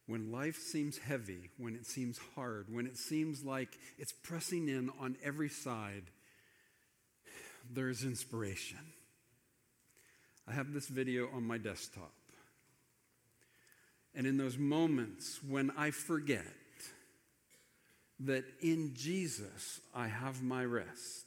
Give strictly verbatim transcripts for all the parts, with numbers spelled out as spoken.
When life seems heavy, when it seems hard, when it seems like it's pressing in on every side, there's inspiration. I have this video on my desktop. And in those moments when I forget that in Jesus I have my rest,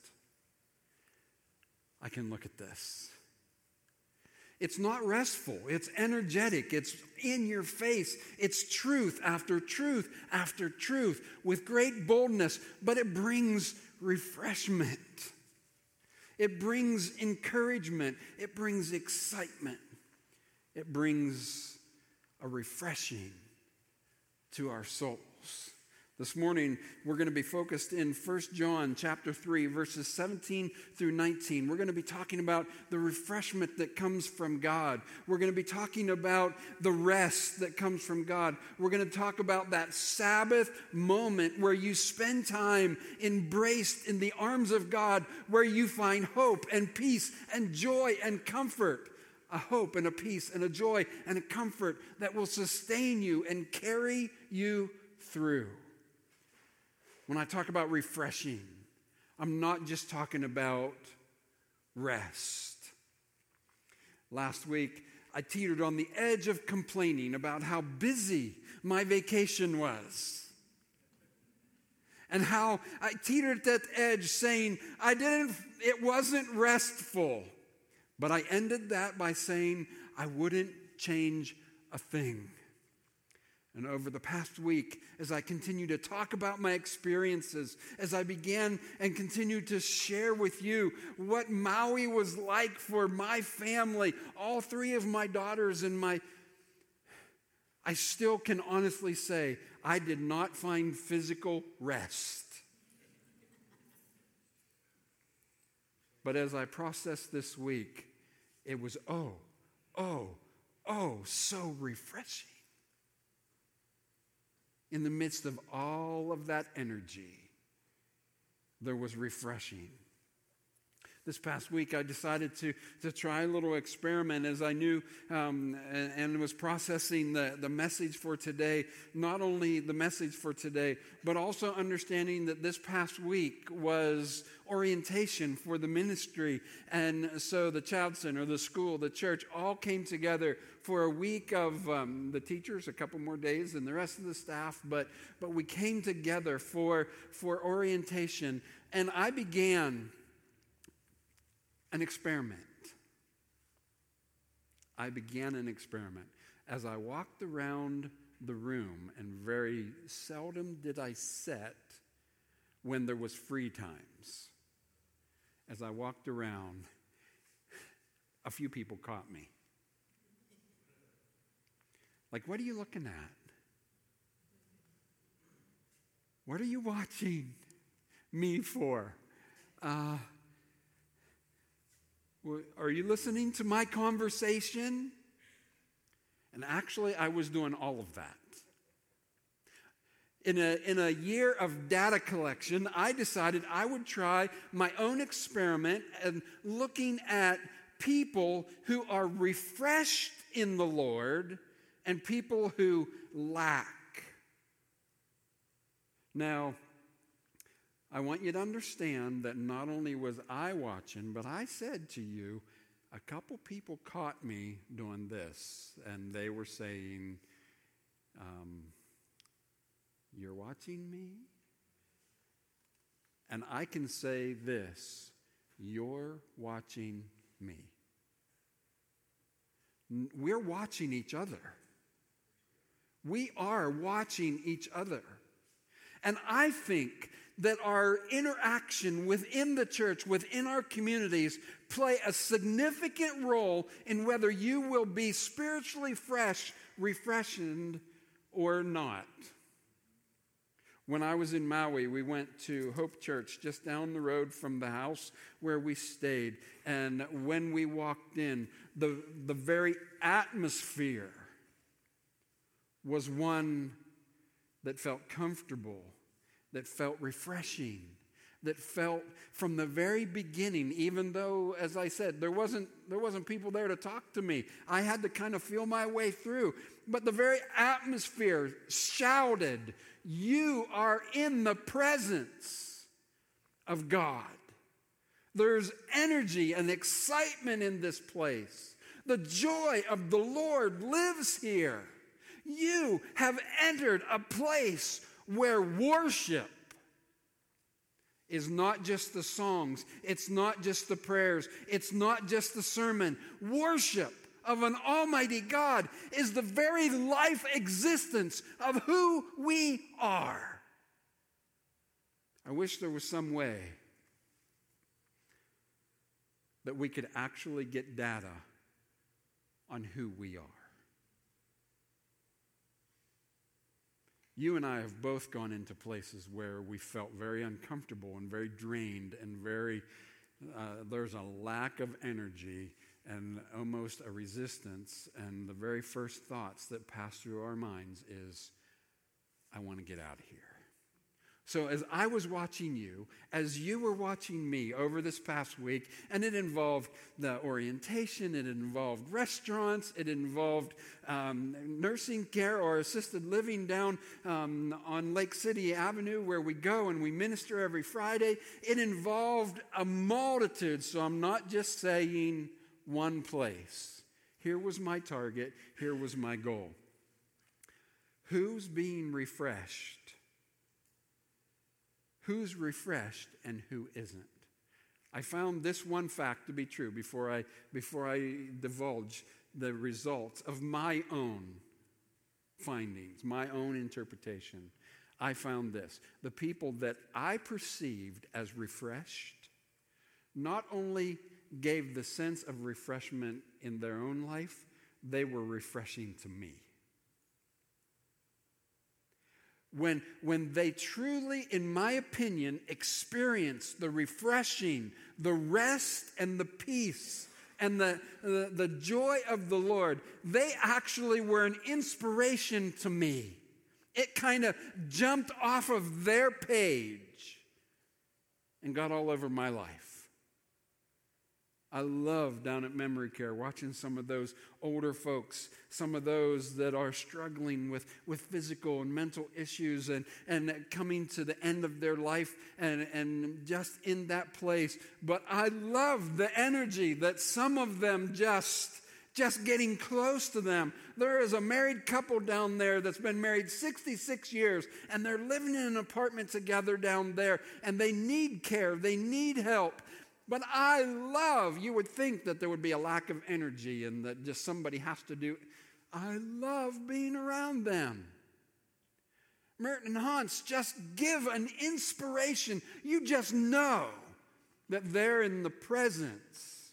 I can look at this. It's not restful. It's energetic. It's in your face. It's truth after truth after truth with great boldness, but it brings refreshment. It brings encouragement. It brings excitement. It brings a refreshing to our souls. This morning, we're going to be focused in First John chapter three, verses seventeen through nineteen. We're going to be talking about the refreshment that comes from God. We're going to be talking about the rest that comes from God. We're going to talk about that Sabbath moment where you spend time embraced in the arms of God, where you find hope and peace and joy and comfort. A hope and a peace and a joy and a comfort that will sustain you and carry you through. When I talk about refreshing, I'm not just talking about rest. Last week, I teetered on the edge of complaining about how busy my vacation was. And how I teetered at that edge saying, I didn't, it wasn't restful. But I ended that by saying I wouldn't change a thing. And over the past week, as I continue to talk about my experiences, as I began and continue to share with you what Maui was like for my family, all three of my daughters and my, I still can honestly say I did not find physical rest. But as I processed this week, it was oh, oh, oh, so refreshing. In the midst of all of that energy, there was refreshing. This past week, I decided to, to try a little experiment as I knew um, and, and was processing the, the message for today. Not only the message for today, but also understanding that this past week was orientation for the ministry. And so the Child Center, the school, the church all came together for a week of um, the teachers, a couple more days than the rest of the staff. But, but we came together for, for orientation. And I began an experiment. I began an experiment. As I walked around the room, and very seldom did I sit when there was free times. As I walked around, a few people caught me. Like, what are you looking at? What are you watching me for? Uh, Are you listening to my conversation? And actually, I was doing all of that. In a, in a year of data collection, I decided I would try my own experiment and looking at people who are refreshed in the Lord and people who lack. Now, I want you to understand that not only was I watching, but I said to you, a couple people caught me doing this, and they were saying, um, you're watching me? And I can say this, you're watching me. We're watching each other. We are watching each other. And I think that our interaction within the church, within our communities, play a significant role in whether you will be spiritually fresh, refreshed, or not. When I was in Maui, we went to Hope Church just down the road from the house where we stayed. And when we walked in, the, the very atmosphere was one that felt comfortable, that felt refreshing, that felt from the very beginning, even though, as I said, there wasn't, there wasn't people there to talk to me. I had to kind of feel my way through. but the very atmosphere shouted, you are in the presence of God. There's energy and excitement in this place. The joy of the Lord lives here. You have entered a place where worship is not just the songs, it's not just the prayers, it's not just the sermon. Worship of an almighty God is the very life existence of who we are. I wish there was some way that we could actually get data on who we are. You and I have both gone into places where we felt very uncomfortable and very drained and very, uh, there's a lack of energy and almost a resistance. And the very first thoughts that pass through our minds is, I want to get out of here. So as I was watching you, as you were watching me over this past week, and it involved the orientation, it involved restaurants, it involved um, nursing care or assisted living down um, on Lake City Avenue where we go and we minister every Friday. It involved a multitude, so I'm not just saying one place. Here was my target, here was my goal. Who's being refreshed? Who's refreshed and who isn't? I found this one fact to be true before I, before I divulge the results of my own findings, my own interpretation. I found this. The people that I perceived as refreshed not only gave the sense of refreshment in their own life, they were refreshing to me. When, when they truly, in my opinion, experienced the refreshing, the rest and the peace and the, the, the joy of the Lord, they actually were an inspiration to me. It kind of jumped off of their page and got all over my life. I love down at Memory Care watching some of those older folks, some of those that are struggling with, with physical and mental issues and, and coming to the end of their life and, and just in that place. But I love the energy that some of them just, just getting close to them. There is a married couple down there that's been married sixty-six years, and they're living in an apartment together down there, and they need care, they need help. But I love, you would think that there would be a lack of energy and that just somebody has to do. I love being around them. Merton and Hans just give an inspiration. You just know that they're in the presence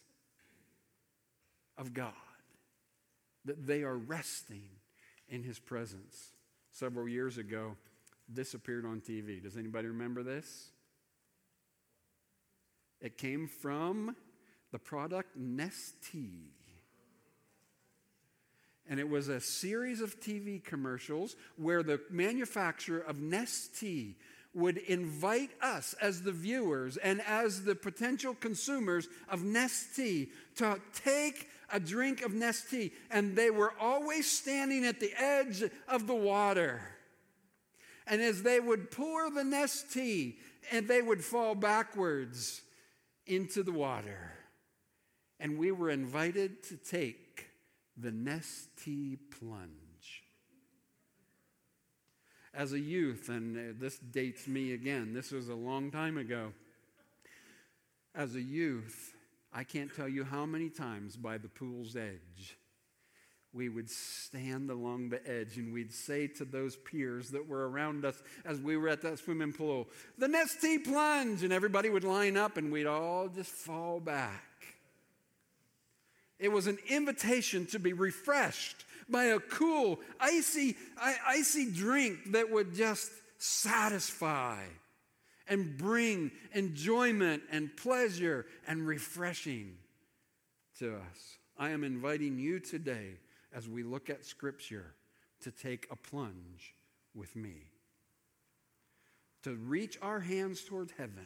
of God, that they are resting in His presence. Several years ago, this appeared on T V. Does anybody remember this? It came from the product Nestea. And it was a series of T V commercials where the manufacturer of Nestea would invite us as the viewers and as the potential consumers of Nestea to take a drink of Nestea. And they were always standing at the edge of the water. And as they would pour the Nestea, and they would fall backwards into the water. And we were invited to take the Nestea plunge. As a youth, and this dates me again, this was a long time ago. As a youth, I can't tell you how many times by the pool's edge we would stand along the edge and we'd say to those peers that were around us as we were at that swimming pool, the Nestea plunge, and everybody would line up and we'd all just fall back. It was an invitation to be refreshed by a cool, icy, icy drink that would just satisfy and bring enjoyment and pleasure and refreshing to us. I am inviting you today, as we look at Scripture, to take a plunge with me. To reach our hands toward heaven.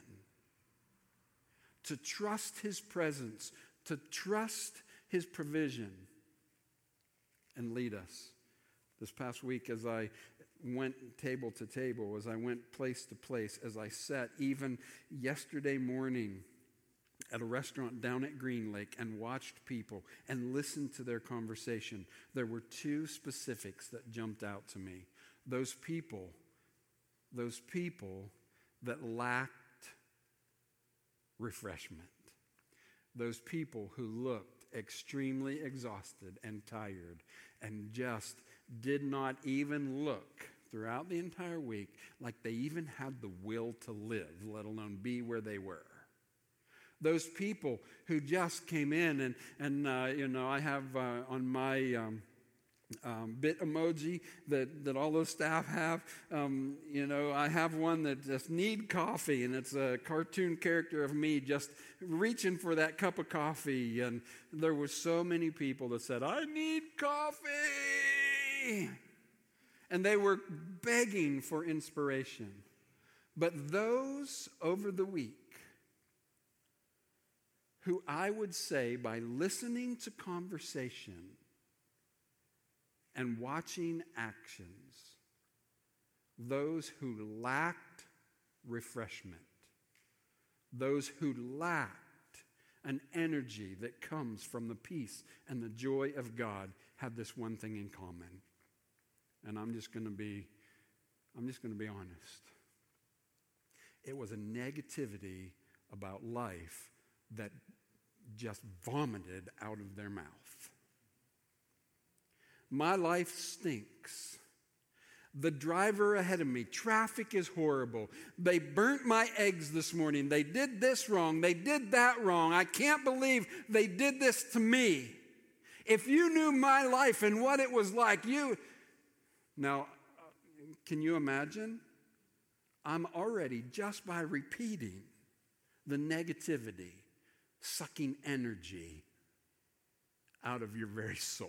To trust His presence. To trust His provision. And lead us This past week, as I went table to table, as I went place to place, as I sat even yesterday morning at a restaurant down at Green Lake and watched people and listened to their conversation, there were two specifics that jumped out to me. Those people, those people that lacked refreshment. Those people who looked extremely exhausted and tired and just did not even look throughout the entire week like they even had the will to live, let alone be where they were. Those people who just came in and, and uh, you know, I have uh, on my um, um, bit emoji that, that all those staff have, um, you know, I have one that just need coffee, and it's a cartoon character of me just reaching for that cup of coffee. And there were so many people that said, I need coffee. And they were begging for inspiration. But those over the week who I would say by listening to conversation and watching actions, those who lacked refreshment, those who lacked an energy that comes from the peace and the joy of God, have this one thing in common. And I'm just going to be, I'm just going to be honest. It was a negativity about life that just vomited out of their mouth. My life stinks. The driver ahead of me, traffic is horrible. They burnt my eggs this morning. They did this wrong. They did that wrong. I can't believe they did this to me. If you knew my life and what it was like, you... Now, can you imagine? I'm already, just by repeating the negativity, sucking energy out of your very soul.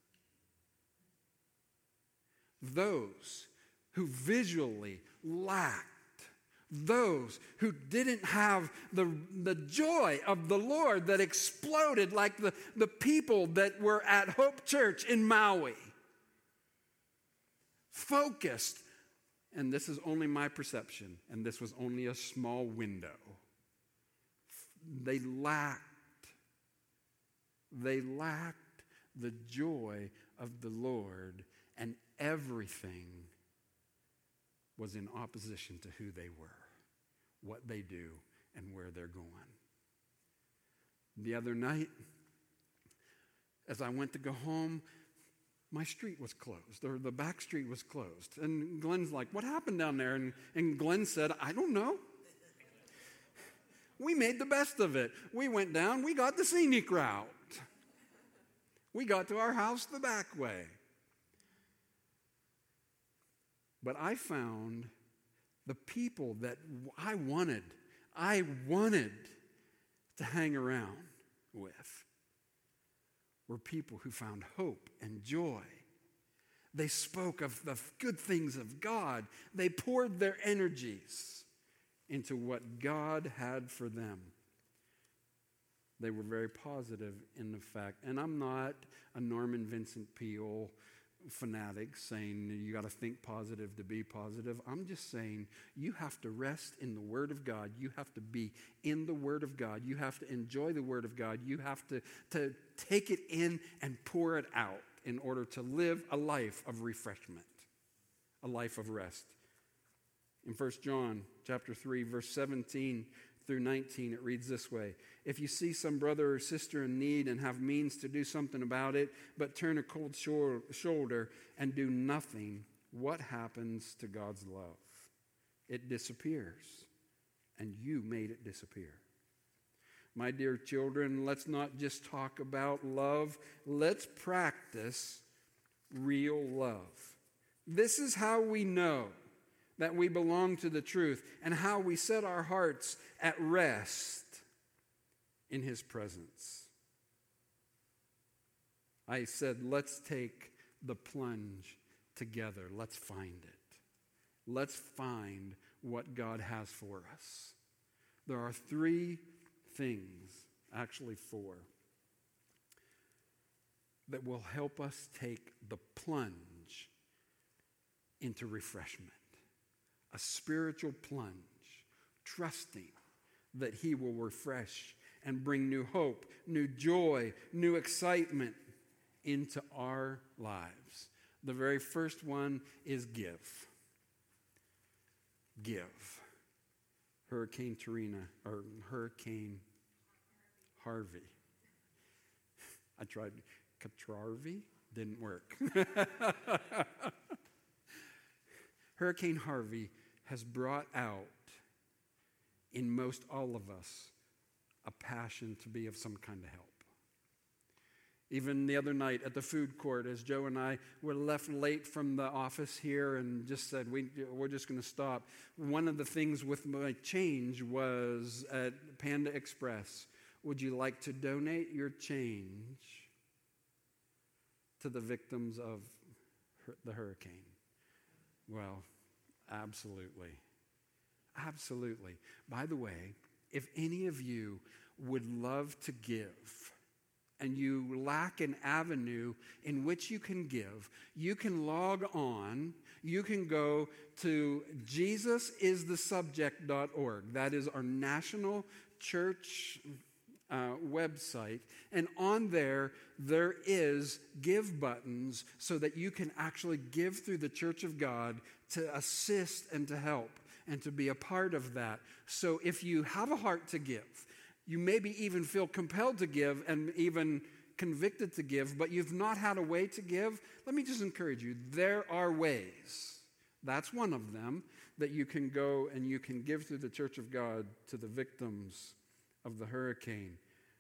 Those who visually lacked, those who didn't have the, the joy of the Lord that exploded like the, the people that were at Hope Church in Maui. Focused, and this is only my perception, and this was only a small window. They lacked, they lacked the joy of the Lord, and everything was in opposition to who they were, what they do, and where they're going. The other night, as I went to go home, my street was closed, or the back street was closed. And Glenn's like, what happened down there? And, and Glenn said, I don't know. We made the best of it. We went down, we got the scenic route. We got to our house the back way. But I found the people that I wanted, I wanted to hang around with were people who found hope and joy. They spoke of the good things of God. They poured their energies into what God had for them. They were very positive in the fact, and I'm not a Norman Vincent Peale fanatic saying you got to think positive to be positive. I'm just saying you have to rest in the Word of God. You have to be in the Word of God. You have to enjoy the Word of God. You have to, to take it in and pour it out in order to live a life of refreshment, a life of rest. In First John chapter three, verse seventeen through nineteen, it reads this way. If you see some brother or sister in need and have means to do something about it, but turn a cold shoulder and do nothing, what happens to God's love? It disappears, and you made it disappear. My dear children, let's not just talk about love. Let's practice real love. This is how we know that we belong to the truth and how we set our hearts at rest in His presence. I said, let's take the plunge together. Let's find it. Let's find what God has for us. There are three things, actually four, that will help us take the plunge into refreshment, a spiritual plunge, trusting that he will refresh and bring new hope, new joy, new excitement into our lives. The very first one is give. Give. Hurricane Tarina, or Hurricane Harvey. I tried Katrarvi, didn't work. Hurricane Harvey has brought out in most all of us a passion to be of some kind of help. Even the other night at the food court, as Joe and I were left late from the office here and just said, we, we're just going to stop. One of the things with my change was at Panda Express, would you like to donate your change to the victims of the hurricane? Well, absolutely. Absolutely. By the way, if any of you would love to give, and you lack an avenue in which you can give, you can log on. You can go to jesus is the subject dot org. That is our national church uh, website. And on there, there is give buttons so that you can actually give through the Church of God to assist and to help and to be a part of that. So if you have a heart to give, you maybe even feel compelled to give and even convicted to give, but you've not had a way to give, let me just encourage you. There are ways. That's one of them, that you can go and you can give through the Church of God to the victims of the hurricane.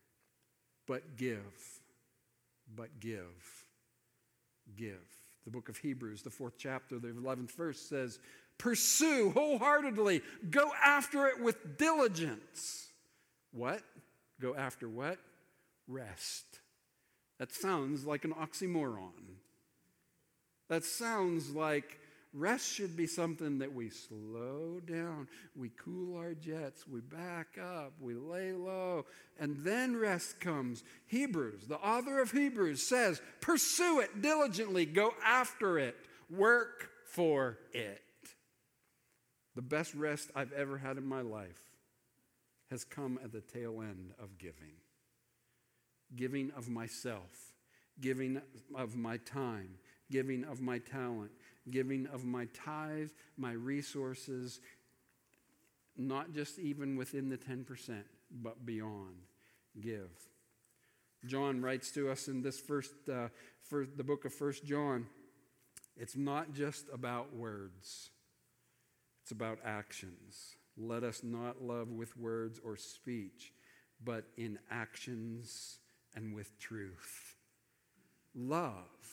But give. But give. Give. The book of Hebrews, the fourth chapter, the eleventh verse says, pursue wholeheartedly. Go after it with diligence. What? Go after what? Rest. That sounds like an oxymoron. That sounds like rest should be something that we slow down, we cool our jets, we back up, we lay low, and then rest comes. Hebrews, the author of Hebrews says, pursue it diligently, go after it, work for it. The best rest I've ever had in my life has come at the tail end of giving. Giving of myself, giving of my time, giving of my talent, giving of my tithe, my resources, not just even within the ten percent, but beyond. Give. John writes to us in this first, uh, first the book of First John, it's not just about words, it's about actions. Let us not love with words or speech, but in actions and with truth. Love.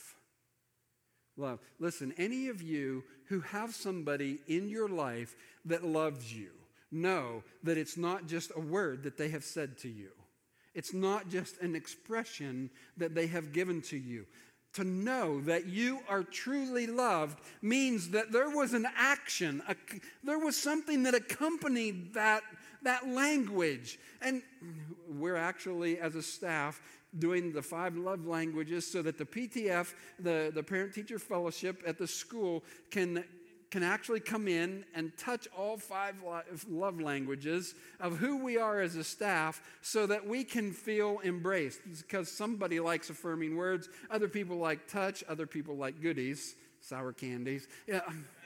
Love. Listen, any of you who have somebody in your life that loves you, know that it's not just a word that they have said to you. It's not just an expression that they have given to you. To know that you are truly loved means that there was an action, a, there was something that accompanied that, that language. And we're actually, as a staff, doing the five love languages so that the P T F, the, the Parent-Teacher Fellowship at the school, can can actually come in and touch all five love languages of who we are as a staff so that we can feel embraced. Because somebody likes affirming words, other people like touch, other people like goodies, sour candies. Yeah.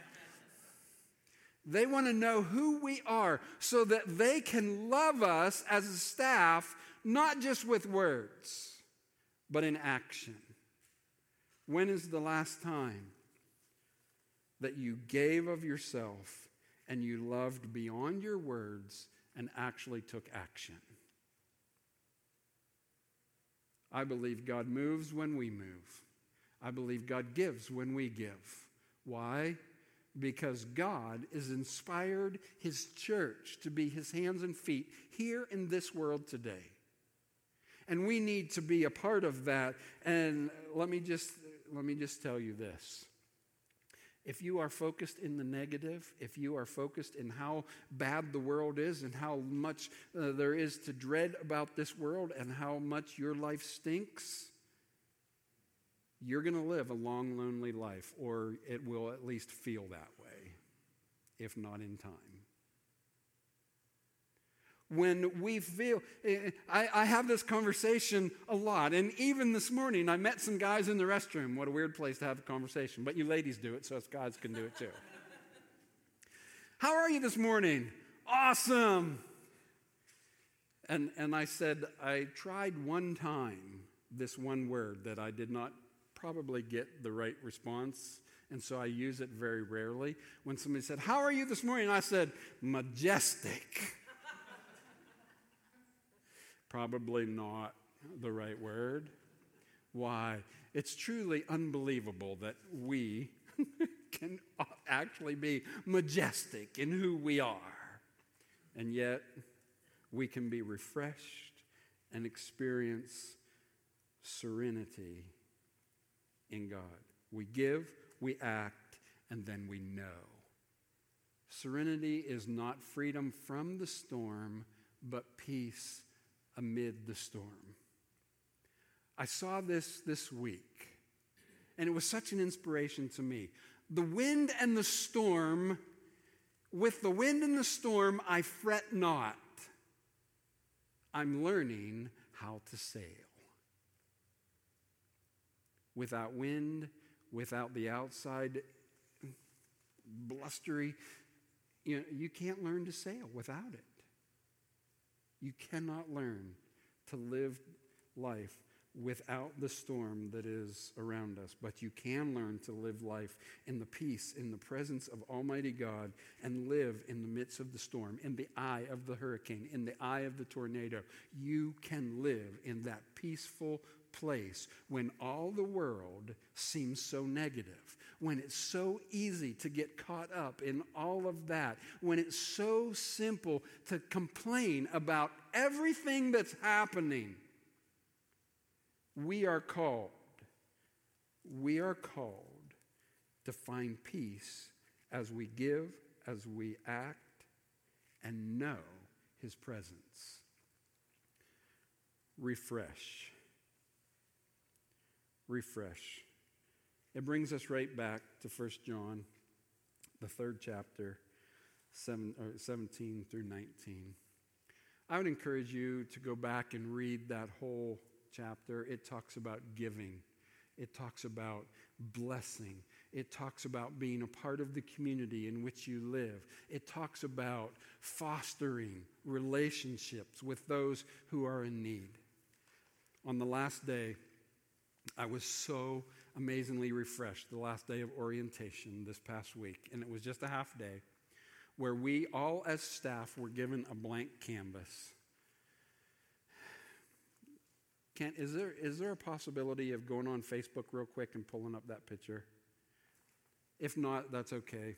They want to know who we are so that they can love us as a staff, not just with words, but in action. When is the last time that you gave of yourself and you loved beyond your words and actually took action? I believe God moves when we move. I believe God gives when we give. Why? Because God has inspired His church to be His hands and feet here in this world today. And we need to be a part of that. And let me just, let me just tell you this. If you are focused in the negative, if you are focused in how bad the world is and how much uh, there is to dread about this world and how much your life stinks, you're going to live a long, lonely life, or it will at least feel that way, if not in time. When we feel, I, I have this conversation a lot, and even this morning I met some guys in the restroom. What a weird place to have a conversation, but you ladies do it, so us guys can do it too. How are you this morning? Awesome. And, and I said, I tried one time this one word that I did not probably get the right response, and so I use it very rarely. When somebody said, how are you this morning? I said, majestic. Probably not the right word. Why? It's truly unbelievable that we can actually be majestic in who we are. And yet, we can be refreshed and experience serenity in God. We give, we act, and then we know. Serenity is not freedom from the storm, but peace amid the storm. I saw this this week, and it was such an inspiration to me. The wind and the storm, with the wind and the storm, I fret not. I'm learning how to sail. Without wind, without the outside blustery, you know, you can't learn to sail without it. You cannot learn to live life without the storm that is around us, but you can learn to live life in the peace, in the presence of Almighty God, and live in the midst of the storm, in the eye of the hurricane, in the eye of the tornado. You can live in that peaceful place when all the world seems so negative, when it's so easy to get caught up in all of that, when it's so simple to complain about everything that's happening. We are called, we are called to find peace as we give, as we act, and know His presence. Refresh. Refresh. It brings us right back to First John, the third chapter, seven, or seventeen through nineteen. I would encourage you to go back and read that whole chapter. It talks about giving. It talks about blessing. It talks about being a part of the community in which you live. It talks about fostering relationships with those who are in need. On the last day, I was so amazingly refreshed, the last day of orientation this past week, and it was just a half day, where we all as staff were given a blank canvas. Kent, is there, is there a possibility of going on Facebook real quick and pulling up that picture? If not, that's okay.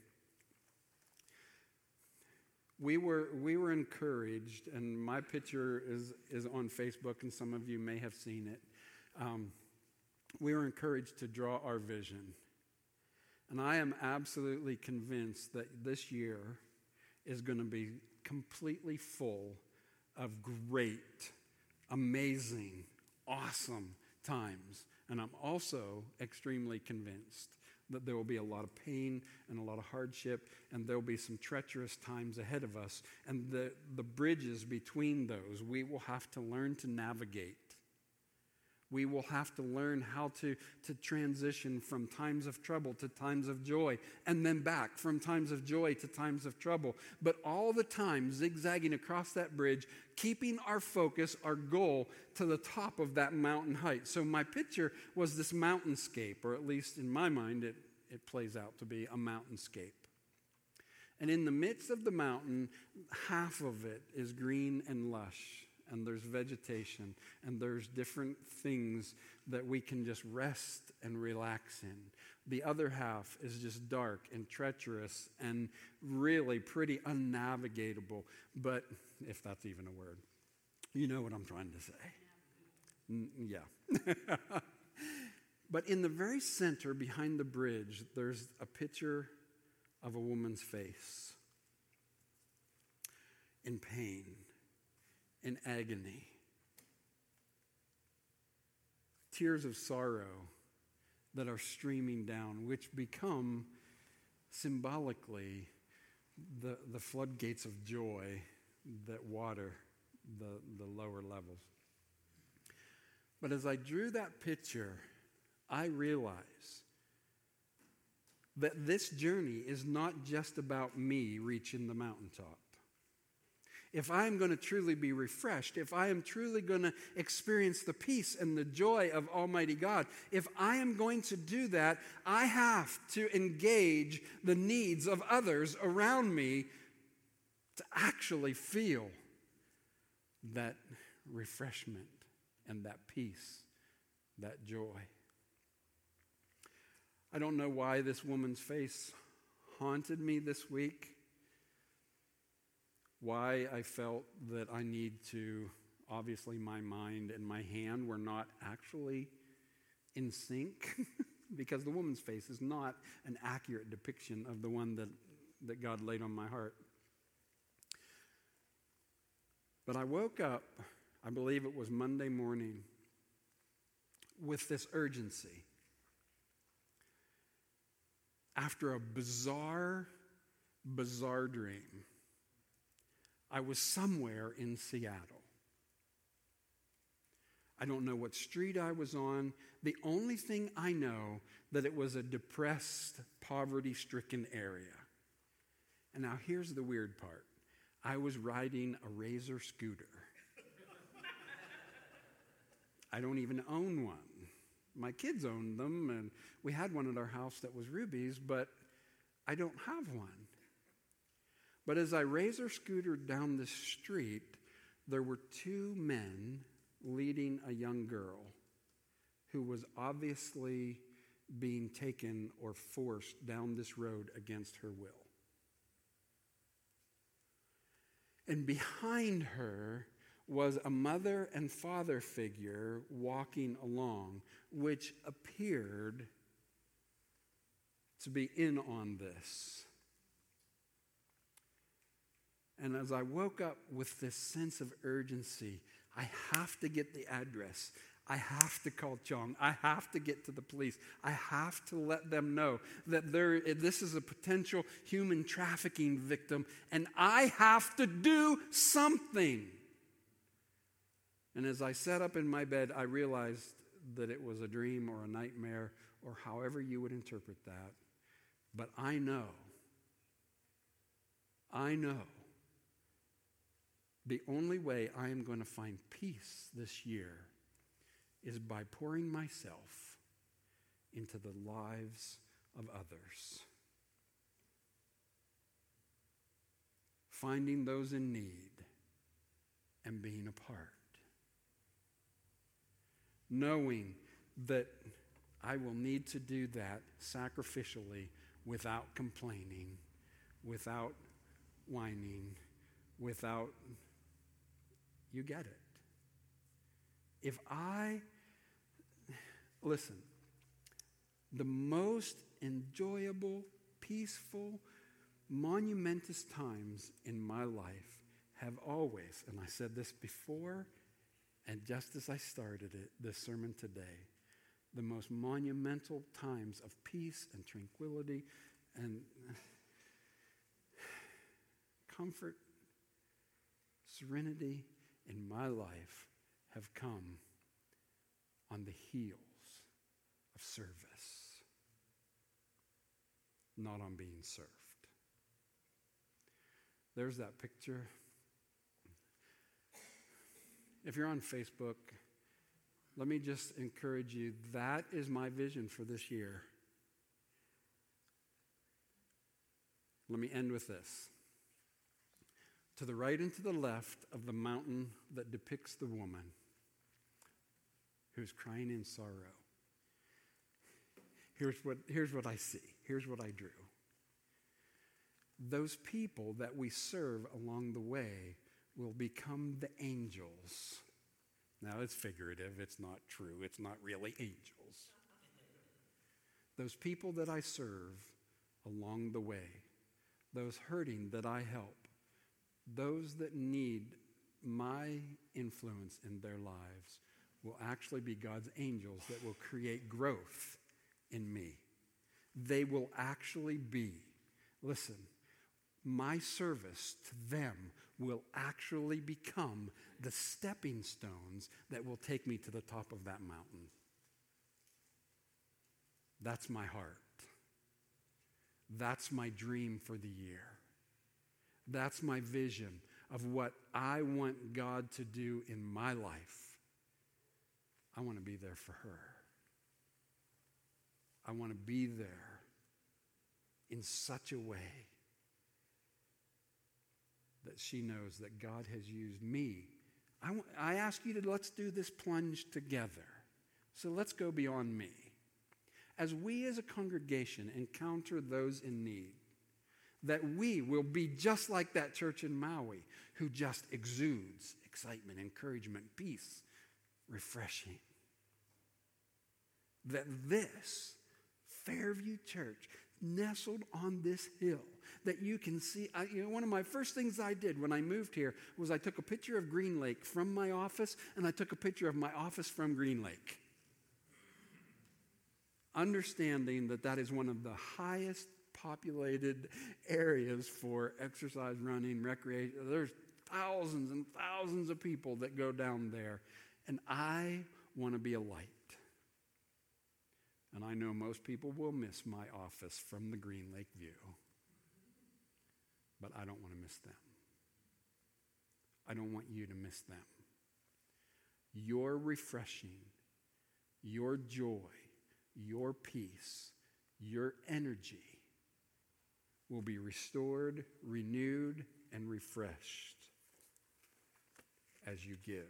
We were, we were encouraged, and my picture is, is on Facebook, and some of you may have seen it. Um, we were encouraged to draw our vision. And I am absolutely convinced that this year is going to be completely full of great, amazing, awesome times. And I'm also extremely convinced that there will be a lot of pain and a lot of hardship, and there will be some treacherous times ahead of us. And the, the bridges between those, we will have to learn to navigate. We will have to learn how to, to transition from times of trouble to times of joy, and then back from times of joy to times of trouble. But all the time zigzagging across that bridge, keeping our focus, our goal, to the top of that mountain height. So my picture was this mountainscape, or at least in my mind, it, it plays out to be a mountainscape. And in the midst of the mountain, half of it is green and lush. And there's vegetation, and there's different things that we can just rest and relax in. The other half is just dark and treacherous and really pretty unnavigatable, but if that's even a word, you know what I'm trying to say. N- yeah. But in the very center, behind the bridge, there's a picture of a woman's face in pain, in agony, tears of sorrow that are streaming down, which become symbolically the, the floodgates of joy that water the, the lower levels. But as I drew that picture, I realized that this journey is not just about me reaching the mountaintop. If I am going to truly be refreshed, if I am truly going to experience the peace and the joy of Almighty God, if I am going to do that, I have to engage the needs of others around me to actually feel that refreshment and that peace, that joy. I don't know why this woman's face haunted me this week. Why I felt that I need to, obviously my mind and my hand were not actually in sync because the woman's face is not an accurate depiction of the one that, that God laid on my heart. But I woke up, I believe it was Monday morning, with this urgency. After a bizarre, bizarre dream. I was somewhere in Seattle. I don't know what street I was on. The only thing I know that it was a depressed, poverty-stricken area. And now here's the weird part. I was riding a Razor scooter. I don't even own one. My kids owned them, and we had one at our house that was Ruby's, but I don't have one. But as I razor scootered down the street, there were two men leading a young girl who was obviously being taken or forced down this road against her will. And behind her was a mother and father figure walking along, which appeared to be in on this. And as I woke up with this sense of urgency, I have to get the address. I have to call Chong. I have to get to the police. I have to let them know that there, this is a potential human trafficking victim, and I have to do something. And as I sat up in my bed, I realized that it was a dream or a nightmare or however you would interpret that. But I know, I know, the only way I am going to find peace this year is by pouring myself into the lives of others. Finding those in need and being a part. Knowing that I will need to do that sacrificially without complaining, without whining, without, you get it. If I, listen, the most enjoyable, peaceful, monumentous times in my life have always, and I said this before, and just as I started it, this sermon today, the most monumental times of peace and tranquility and comfort, serenity in my life have come on the heels of service, not on being served. There's that picture. If you're on Facebook, let me just encourage you, that is my vision for this year. Let me end with this. To the right and to the left of the mountain that depicts the woman who's crying in sorrow, here's what, here's what I see. Here's what I drew. Those people that we serve along the way will become the angels. Now, it's figurative. It's not true. It's not really angels. Those people that I serve along the way, those hurting that I help, those that need my influence in their lives will actually be God's angels that will create growth in me. They will actually be, listen, my service to them will actually become the stepping stones that will take me to the top of that mountain. That's my heart. That's my dream for the year. That's my vision of what I want God to do in my life. I want to be there for her. I want to be there in such a way that she knows that God has used me. I, w- I ask you to, let's do this plunge together. So let's go beyond me. As we as a congregation encounter those in need, that we will be just like that church in Maui who just exudes excitement, encouragement, peace, refreshing. That this Fairview Church, nestled on this hill, that you can see. I, you know, one of my first things I did when I moved here was I took a picture of Green Lake from my office, and I took a picture of my office from Green Lake. Understanding that that is one of the highest populated areas for exercise, running, recreation. There's thousands and thousands of people that go down there, and I want to be a light. And I know most people will miss my office from the Green Lake view. But I don't want to miss them. I don't want you to miss them. Your refreshing, your joy, your peace, your energy will be restored, renewed, and refreshed as you give.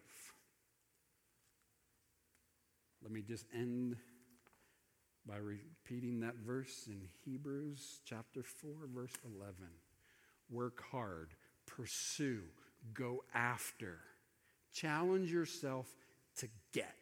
Let me just end by repeating that verse in Hebrews chapter four, verse eleven. Work hard, pursue, go after, challenge yourself to get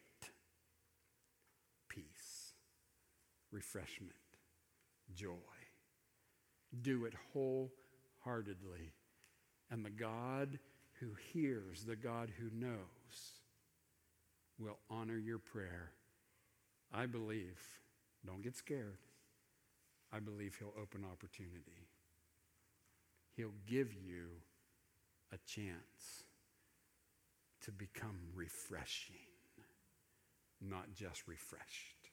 peace, refreshment, joy. Do it wholeheartedly. And the God who hears, the God who knows, will honor your prayer. I believe. Don't get scared. I believe he'll open opportunity. He'll give you a chance to become refreshing, not just refreshed.